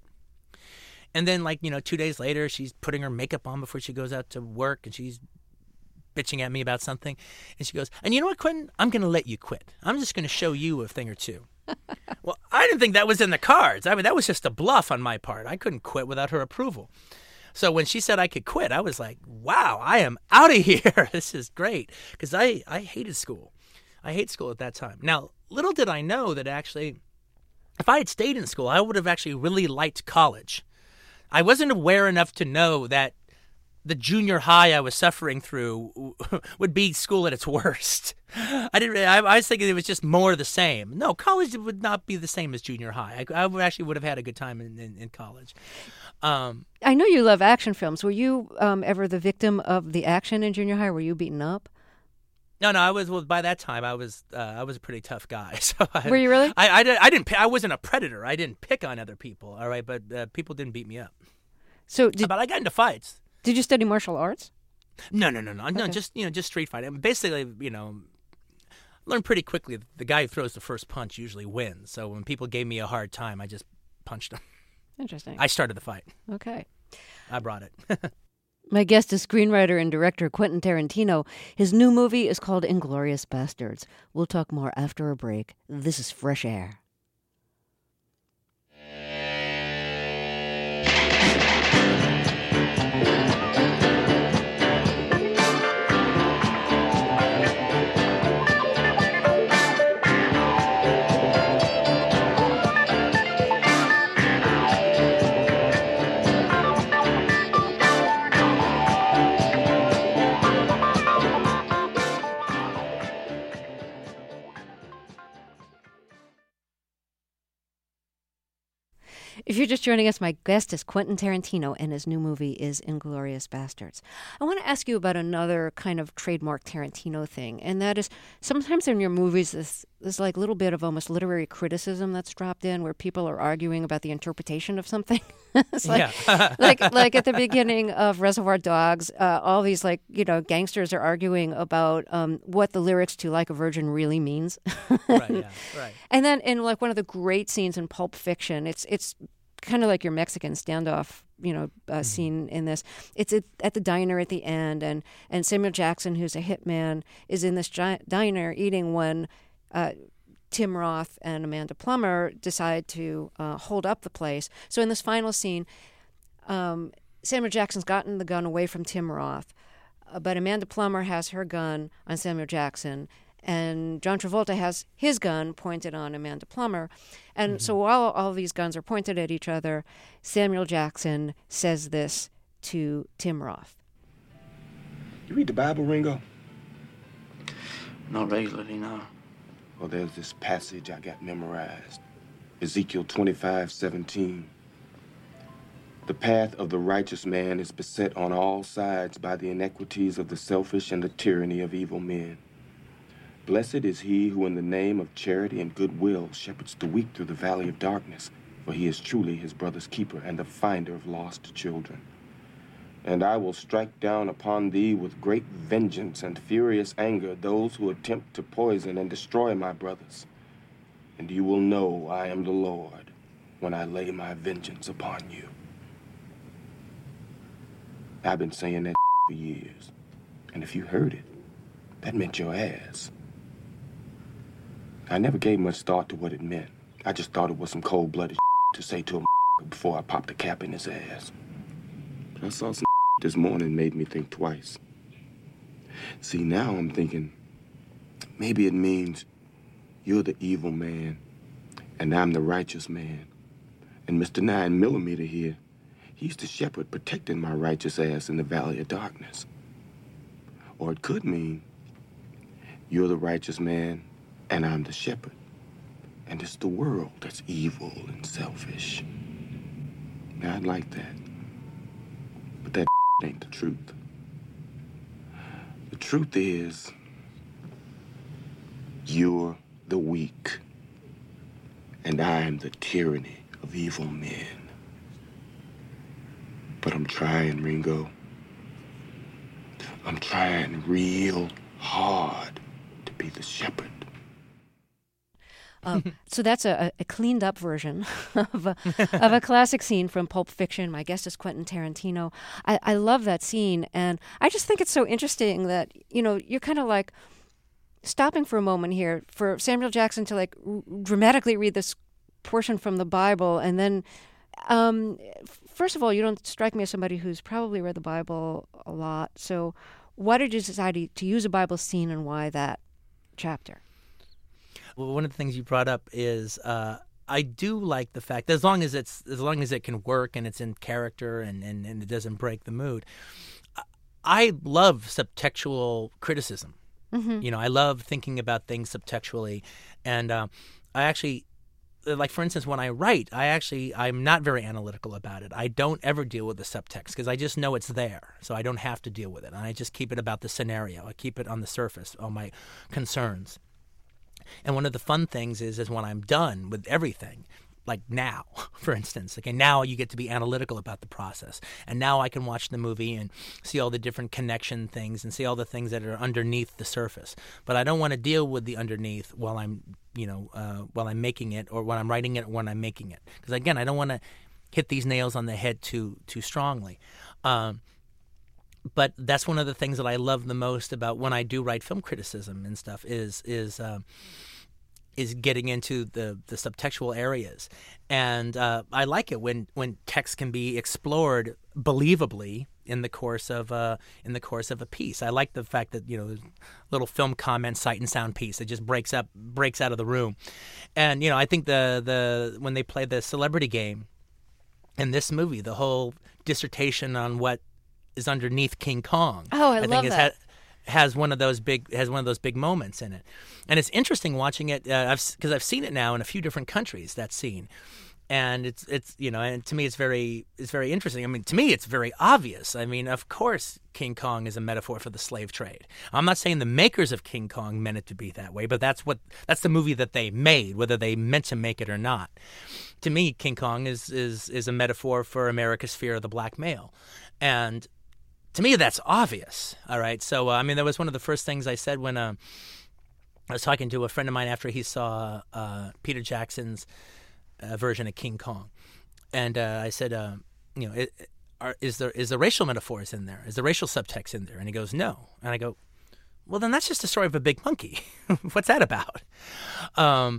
And then, like, you know, two days later, she's putting her makeup on before she goes out to work, and she's bitching at me about something. And she goes, and you know what, Quentin? I'm going to let you quit. I'm just going to show you a thing or two. Well, I didn't think that was in the cards. I mean, that was just a bluff on my part. I couldn't quit without her approval. So when she said I could quit, I was like, wow, I am out of here. This is great. Because I, I hated school. I hate school at that time. Now, little did I know that actually, if I had stayed in school, I would have actually really liked college. I wasn't aware enough to know that the junior high I was suffering through would be school at its worst. I didn't. I, I was thinking it was just more of the same. No, college would not be the same as junior high. I, I actually would have had a good time in, in, in college. Um, I know you love action films. Were you um, ever the victim of the action in junior high? Were you beaten up? No, no, I was. Well, by that time, I was. Uh, I was a pretty tough guy. So I, Were you really? I, I, I didn't. I wasn't a predator. I didn't pick on other people. All right, but uh, people didn't beat me up. So, did, but I got into fights. Did you study martial arts? No, no, no, no, okay. no. Just you know, just street fighting. Basically, you know, learned pretty quickly that the guy who throws the first punch usually wins. So when people gave me a hard time, I just punched them. Interesting. I started the fight. Okay. I brought it. My guest is screenwriter and director Quentin Tarantino. His new movie is called Inglourious Bastards. We'll talk more after a break. This is Fresh Air. If you're just joining us, my guest is Quentin Tarantino, and his new movie is Inglourious Bastards. I want to ask you about another kind of trademark Tarantino thing, and that is sometimes in your movies this there's like a little bit of almost literary criticism that's dropped in, where people are arguing about the interpretation of something. It's like, yeah. like like at the beginning of Reservoir Dogs, uh, all these like you know gangsters are arguing about um, what the lyrics to "Like a Virgin" really means. Right. Yeah. Right. And then in like one of the great scenes in Pulp Fiction, it's it's kind of like your Mexican standoff, you know, uh, mm-hmm. scene in this. It's at, at the diner at the end, and, and Samuel Jackson, who's a hitman, is in this gi- diner eating when uh, Tim Roth and Amanda Plummer decide to uh, hold up the place. So in this final scene, um, Samuel Jackson's gotten the gun away from Tim Roth, uh, but Amanda Plummer has her gun on Samuel Jackson, and John Travolta has his gun pointed on Amanda Plummer. And mm-hmm. so while all these guns are pointed at each other, Samuel Jackson says this to Tim Roth. You read the Bible, Ringo? Not regularly, no. Well, there's this passage I got memorized. Ezekiel twenty-five seventeen. The path of the righteous man is beset on all sides by the inequities of the selfish and the tyranny of evil men. Blessed is he who in the name of charity and goodwill shepherds the weak through the valley of darkness, for he is truly his brother's keeper and the finder of lost children. And I will strike down upon thee with great vengeance and furious anger those who attempt to poison and destroy my brothers. And you will know I am the Lord when I lay my vengeance upon you. I've been saying that for years. And if you heard it, that meant your ass. I never gave much thought to what it meant. I just thought it was some cold-blooded to say to a before I popped a cap in his ass. But I saw some this morning made me think twice. See, now I'm thinking, maybe it means you're the evil man, and I'm the righteous man. And Mister Nine Millimeter here, he's the shepherd protecting my righteous ass in the valley of darkness. Or it could mean you're the righteous man, and I'm the shepherd. And it's the world that's evil and selfish. Now, I'd like that. But that ain't the truth. The truth is, you're the weak, and I'm the tyranny of evil men. But I'm trying, Ringo. I'm trying real hard to be the shepherd. Um, so that's a, a cleaned up version of a, of a classic scene from Pulp Fiction. My guest is Quentin Tarantino. I, I love that scene, and I just think it's so interesting that, you know, you're kind of like stopping for a moment here for Samuel Jackson to like r- dramatically read this portion from the Bible, and then um, first of all, you don't strike me as somebody who's probably read the Bible a lot. So why did you decide to use a Bible scene, and why that chapter? Well, one of the things you brought up is uh, I do like the fact that as long as it's as long as it can work and it's in character and, and, and it doesn't break the mood. I love subtextual criticism. Mm-hmm. You know, I love thinking about things subtextually, and uh, I actually, like for instance, when I write, I actually I'm not very analytical about it. I don't ever deal with the subtext because I just know it's there, so I don't have to deal with it, and I just keep it about the scenario. I keep it on the surface, on my concerns. And one of the fun things is, is when I'm done with everything, like now, for instance, okay, now you get to be analytical about the process. And now I can watch the movie and see all the different connection things and see all the things that are underneath the surface. But I don't want to deal with the underneath while I'm, you know, uh, while I'm making it, or when I'm writing it, or when I'm making it. Because again, I don't want to hit these nails on the head too too strongly. Um, But that's one of the things that I love the most about when I do write film criticism and stuff is is uh, is getting into the, the subtextual areas. And uh, I like it when, when text can be explored believably in the course of uh, in the course of a piece. I like the fact that, you know, little film comment, sight and sound piece that just breaks up breaks out of the room. And you know, I think the the when they play the celebrity game in this movie, the whole dissertation on what is underneath King Kong. Oh, I, I love think that. Ha- has one of those big has one of those big moments in it, and it's interesting watching it. Uh, I've because I've seen it now in a few different countries. That scene, and it's it's you know, and to me it's very it's very interesting. I mean, to me it's very obvious. I mean, of course, King Kong is a metaphor for the slave trade. I'm not saying the makers of King Kong meant it to be that way, but that's what that's the movie that they made, whether they meant to make it or not. To me, King Kong is is is a metaphor for America's fear of the black male, and to me, that's obvious, all right? So, uh, I mean, that was one of the first things I said when uh, I was talking to a friend of mine after he saw uh, Peter Jackson's uh, version of King Kong. And uh, I said, uh, you know, it, are, is there is the racial metaphors in there? Is the racial subtext in there? And he goes, no. And I go, well, then that's just a story of a big monkey. What's that about? Um,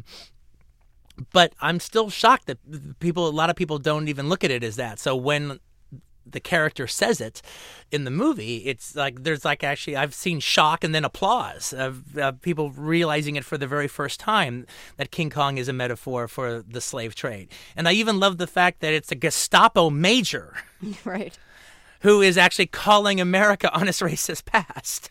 but I'm still shocked that people, a lot of people don't even look at it as that. So when the character says it in the movie, it's like there's like actually I've seen shock and then applause of uh, people realizing it for the very first time that King Kong is a metaphor for the slave trade. And I even love the fact that it's a Gestapo major, right, who is actually calling America on its racist past.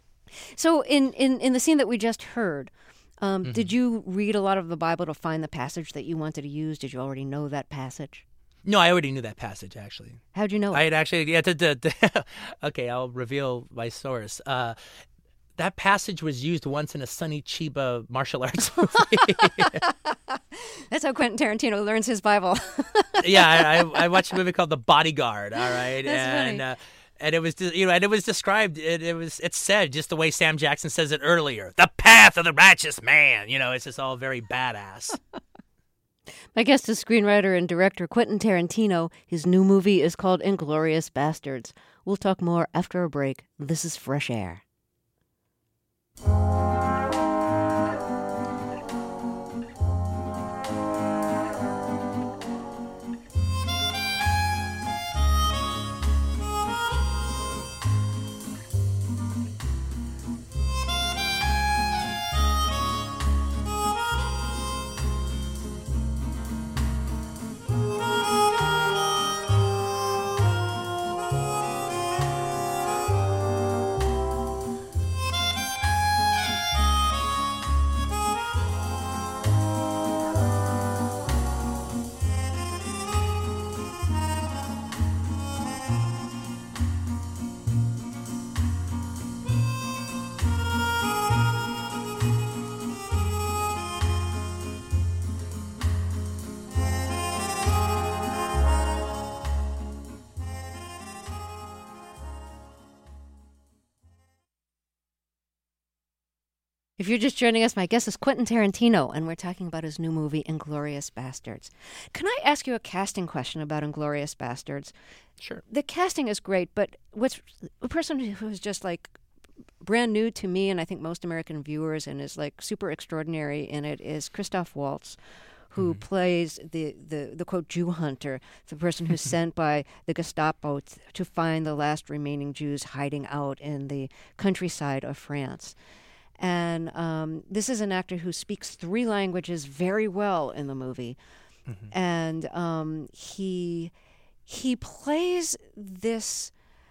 So in, in, in the scene that we just heard, um, mm-hmm. did you read a lot of the Bible to find the passage that you wanted to use? Did you already know that passage? No, I already knew that passage, actually. How'd you know it? I had actually, yeah, to, to, to, okay, I'll reveal my source. Uh, that passage was used once in a Sonny Chiba martial arts movie. That's how Quentin Tarantino learns his Bible. Yeah, I, I, I watched a movie called The Bodyguard, all right? That's and funny. Uh, And it was, you know, and it was described. It, it was, it's said just the way Sam Jackson says it earlier. The path of the righteous man. You know, it's just all very badass. My guest is screenwriter and director Quentin Tarantino. His new movie is called Inglourious Bastards. We'll talk more after a break. This is Fresh Air. If you're just joining us, my guest is Quentin Tarantino, and we're talking about his new movie, Inglourious Bastards. Can I ask you a casting question about Inglourious Bastards? Sure. The casting is great, but what's a person who's just like brand new to me and I think most American viewers and is like super extraordinary in it is Christoph Waltz, who mm-hmm. plays the, the, the, quote, Jew hunter, the person who's sent by the Gestapo t- to find the last remaining Jews hiding out in the countryside of France. And um, this is an actor who speaks three languages very well in the movie. Mm-hmm. And um, he he plays this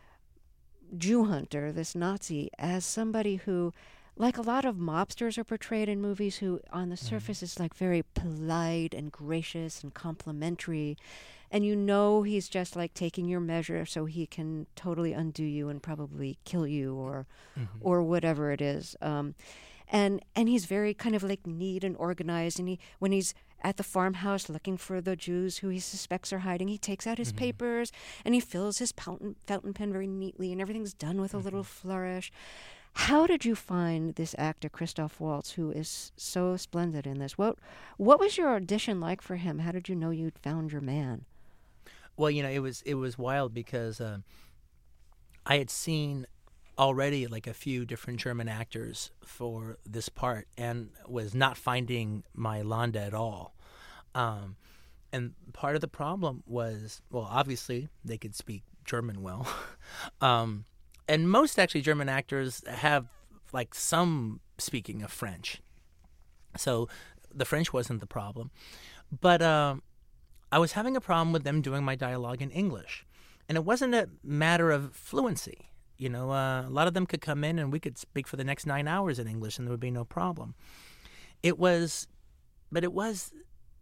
Jew hunter, this Nazi, as somebody who, like a lot of mobsters are portrayed in movies, who on the surface mm-hmm. is like very polite and gracious and complimentary. And you know he's just like taking your measure so he can totally undo you and probably kill you or mm-hmm. or whatever it is. Um, and and he's very kind of like neat and organized. And he when he's at the farmhouse looking for the Jews who he suspects are hiding, he takes out his mm-hmm. papers and he fills his fountain, fountain pen very neatly, and everything's done with mm-hmm. a little flourish. How did you find this actor, Christoph Waltz, who is so splendid in this? What what was your audition like for him? How did you know you'd found your man? Well, you know, it was it was wild because uh, I had seen already like a few different German actors for this part and was not finding my Landa at all. Um, and part of the problem was, well, obviously they could speak German well. um, and most actually German actors have like some speaking of French. So the French wasn't the problem. But um, I was having a problem with them doing my dialogue in English. And it wasn't a matter of fluency. You know, uh, a lot of them could come in and we could speak for the next nine hours in English and there would be no problem. It was, but it was,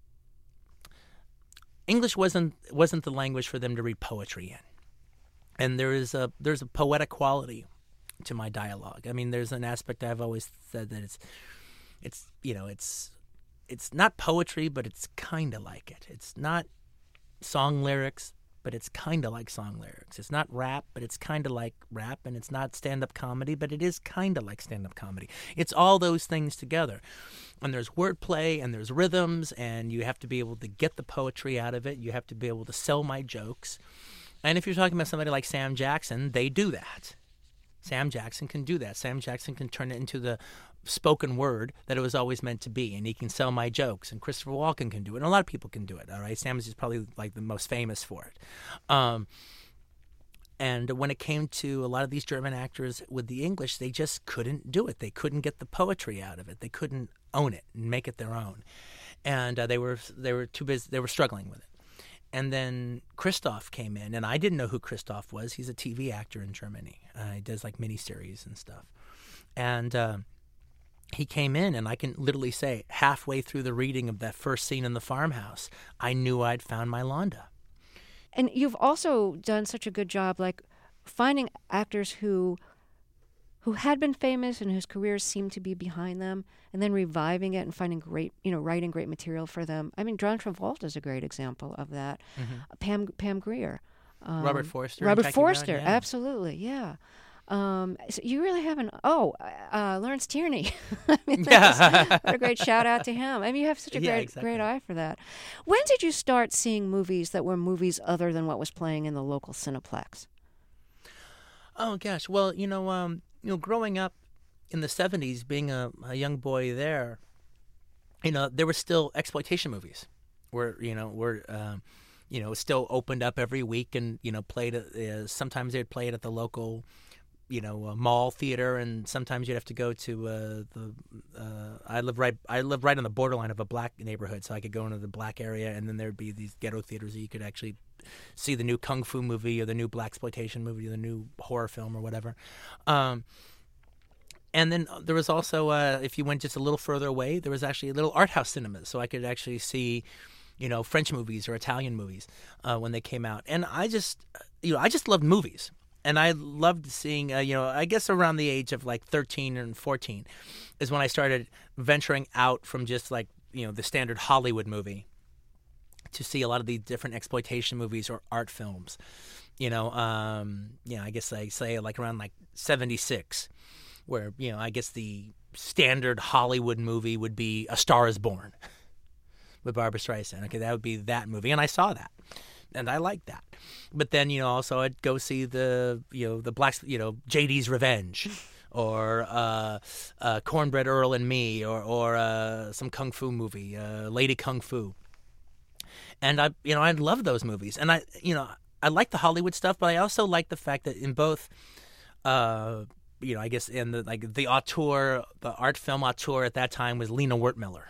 English wasn't wasn't the language for them to read poetry in. And there is a there's a poetic quality to my dialogue. I mean, there's an aspect I've always said that it's, it's you know, it's, it's not poetry, but it's kind of like it. It's not song lyrics, but it's kind of like song lyrics. It's not rap, but it's kind of like rap, and it's not stand-up comedy, but it is kind of like stand-up comedy. It's all those things together. And there's wordplay, and there's rhythms, and you have to be able to get the poetry out of it. You have to be able to sell my jokes. And if you're talking about somebody like Sam Jackson, they do that. Sam Jackson can do that. Sam Jackson can turn it into the spoken word that it was always meant to be, and he can sell my jokes, and Christopher Walken can do it, and a lot of people can do it, all right? Sam is probably like the most famous for it. Um, and when it came to a lot of these German actors with the English, they just couldn't do it. They couldn't get the poetry out of it. They couldn't own it and make it their own. And uh, they were they were too busy, they were struggling with it. And then Christoph came in, and I didn't know who Christoph was. He's a T V actor in Germany. Uh, he does like miniseries and stuff. And uh, he came in, and I can literally say halfway through the reading of that first scene in the farmhouse, I knew I'd found my Landa. And you've also done such a good job, like finding actors who who had been famous and whose careers seemed to be behind them, and then reviving it and finding great, you know, writing great material for them. I mean, John Travolta is a great example of that. Mm-hmm. Pam Pam Grier. Um, Robert Forster. Robert Jackie Forster, Brown, yeah. absolutely, yeah. Um, so you really haven't. Oh, uh, Lawrence Tierney. I mean, Yeah. that's- what a great shout out to him. I mean, you have such a Yeah, great, exactly. great eye for that. When did you start seeing movies that were movies other than what was playing in the local Cineplex? Oh gosh, well, you know, um, you know, growing up in the seventies, being a, a young boy there, you know, there were still exploitation movies, where you know, were um, you know, still opened up every week, and you know, played. At, uh, sometimes they'd play it at the local, you know, uh, mall theater, and sometimes you'd have to go to uh, the. Uh, I live right. I live right on the borderline of a black neighborhood, so I could go into the black area, and then there'd be these ghetto theaters that you could actually see the new kung fu movie or the new blaxploitation movie or the new horror film or whatever. Um, and then there was also, uh, if you went just a little further away, there was actually little art house cinemas, so I could actually see, you know, French movies or Italian movies uh, when they came out. And I just, you know, I just loved movies. And I loved seeing, uh, you know, I guess around the age of like thirteen and fourteen is when I started venturing out from just like, you know, the standard Hollywood movie to see a lot of these different exploitation movies or art films. You know, um, you know, I guess I say like around like seventy-six, where, you know, I guess the standard Hollywood movie would be A Star is Born with Barbra Streisand. Okay, that would be that movie. And I saw that. And I liked that. But then, you know, also I'd go see the, you know, the black, you know, J D's Revenge, or uh, uh, Cornbread Earl and Me, or or uh, some kung fu movie, uh, Lady Kung Fu. And I, you know, I love those movies. And I, you know, I like the Hollywood stuff, but I also like the fact that in both, uh, you know, I guess in the like the auteur, the art film auteur at that time was Lena Wertmüller.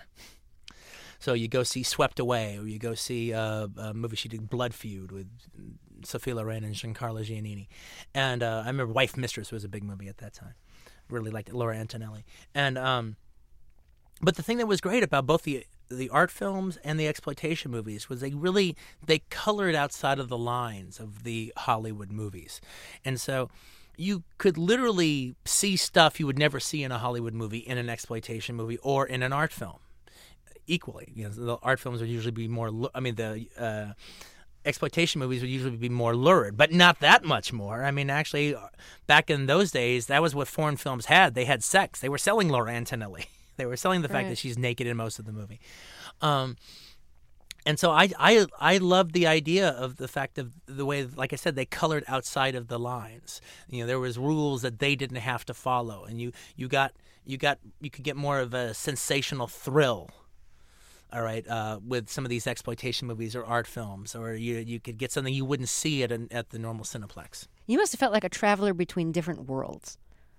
So you go see Swept Away, or you go see uh, a movie she did, Blood Feud, with Sophia Loren and Giancarlo Giannini. And uh, I remember Wife Mistress was a big movie at that time. Really liked it, Laura Antonelli. And um, but the thing that was great about both the the art films and the exploitation movies was they really they colored outside of the lines of the Hollywood movies. And so you could literally see stuff you would never see in a Hollywood movie in an exploitation movie or in an art film. Equally, you know, the art films would usually be more. I mean, the uh, exploitation movies would usually be more lurid, but not that much more. I mean, actually, back in those days, that was what foreign films had. They had sex. They were selling Laura Antonelli. They were selling the fact Right. that she's naked in most of the movie. Um, and so I, I, I loved the idea of the fact of the way, like I said, they colored outside of the lines. You know, there was rules that they didn't have to follow, and you, you got, you got, you could get more of a sensational thrill. All right, uh, with some of these exploitation movies or art films, or you you could get something you wouldn't see at an, at the normal Cineplex. You must have felt like a traveler between different worlds.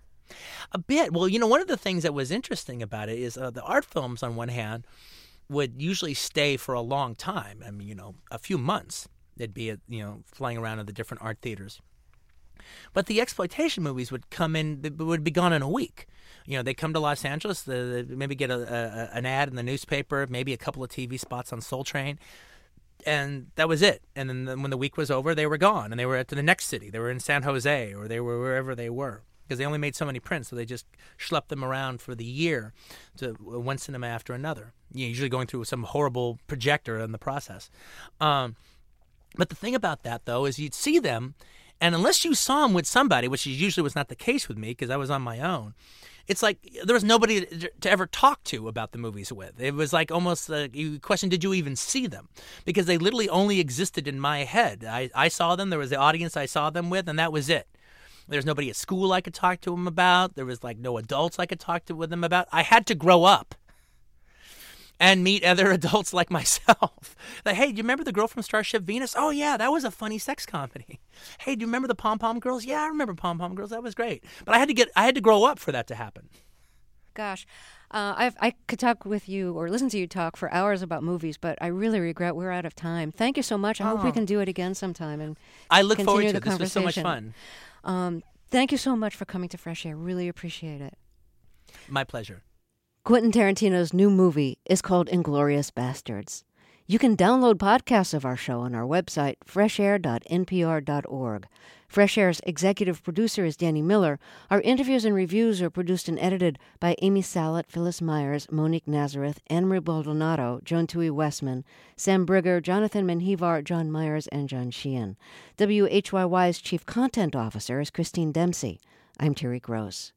A bit. Well, you know, one of the things that was interesting about it is uh, the art films, on one hand, would usually stay for a long time. I mean, you know, a few months. They'd be, you know, flying around in the different art theaters. But the exploitation movies would come in, they would be gone in a week. You know, they come to Los Angeles, they maybe get a, a, an ad in the newspaper, maybe a couple of T V spots on Soul Train, and that was it. And then when the week was over, they were gone, and they were at the next city. They were in San Jose, or they were wherever they were, because they only made so many prints, so they just schlepped them around for the year to one cinema after another, you know, usually going through some horrible projector in the process. Um, but the thing about that, though, is you'd see them, and unless you saw them with somebody, which usually was not the case with me because I was on my own, it's like there was nobody to ever talk to about the movies with. It was like almost a you question, did you even see them? Because they literally only existed in my head. I, I saw them, there was the audience I saw them with, and that was it. There's nobody at school I could talk to them about. There was like no adults I could talk to with them about. I had to grow up and meet other adults like myself. Like, hey, do you remember the girl from Starship Venus? Oh, yeah, that was a funny sex comedy. Hey, do you remember the Pom Pom Girls? Yeah, I remember Pom Pom Girls. That was great. But I had to get, I had to grow up for that to happen. Gosh, uh, I've, I could talk with you or listen to you talk for hours about movies, but I really regret we're out of time. Thank you so much. I Oh. hope we can do it again sometime. And I look forward continue to the it. This was so much conversation. fun. Um, thank you so much for coming to Fresh Air. Really appreciate it. My pleasure. Quentin Tarantino's new movie is called Inglourious Bastards. You can download podcasts of our show on our website, fresh air dot n p r dot org. Fresh Air's executive producer is Danny Miller. Our interviews and reviews are produced and edited by Amy Salet, Phyllis Myers, Monique Nazareth, Anne-Marie Baldonado, Joan Tui Westman, Sam Brigger, Jonathan Menjivar, John Myers, and John Sheehan. W H Y Y's Chief Content Officer is Christine Dempsey. I'm Terry Gross.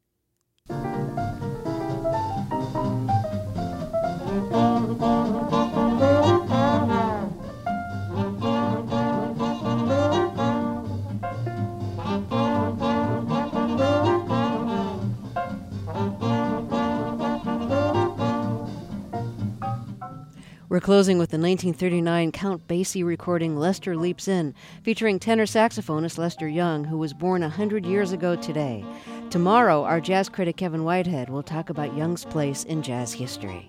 We're closing with the nineteen thirty-nine Count Basie recording Lester Leaps In, featuring tenor saxophonist Lester Young, who was born one hundred years ago today. Tomorrow, our jazz critic Kevin Whitehead will talk about Young's place in jazz history.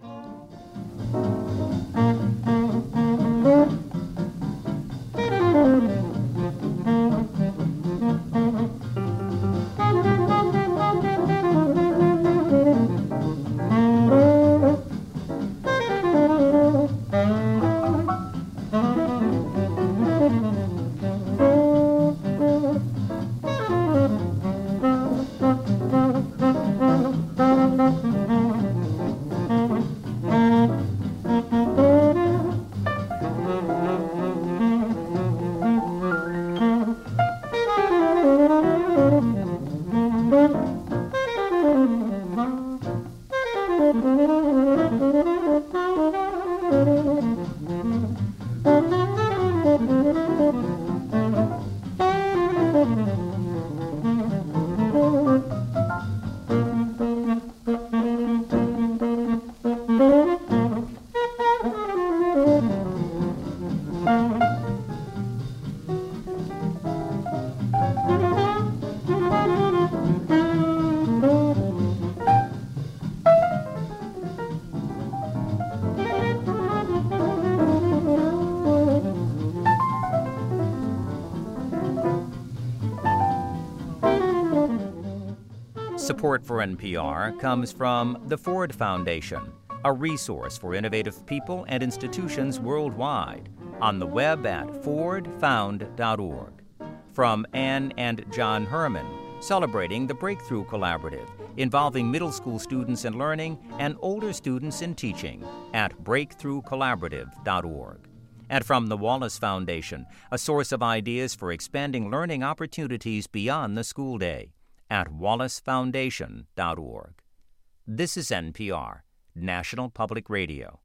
Support for N P R comes from the Ford Foundation, a resource for innovative people and institutions worldwide, on the web at ford found dot org. From Anne and John Herman, celebrating the Breakthrough Collaborative, involving middle school students in learning and older students in teaching, at breakthrough collaborative dot org. And from the Wallace Foundation, a source of ideas for expanding learning opportunities beyond the school day, at wallace foundation dot org. This is N P R, National Public Radio.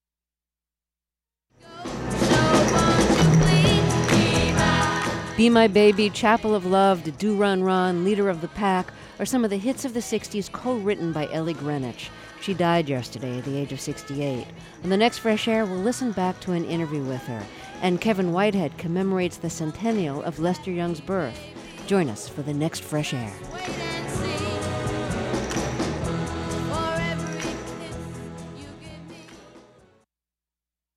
Be My Baby, Chapel of Love, Do Run Run, Leader of the Pack are some of the hits of the sixties co-written by Ellie Greenwich. She died yesterday at the age of sixty-eight. On the next Fresh Air, we'll listen back to an interview with her. And Kevin Whitehead commemorates the centennial of Lester Young's birth. Join us for the next Fresh Air.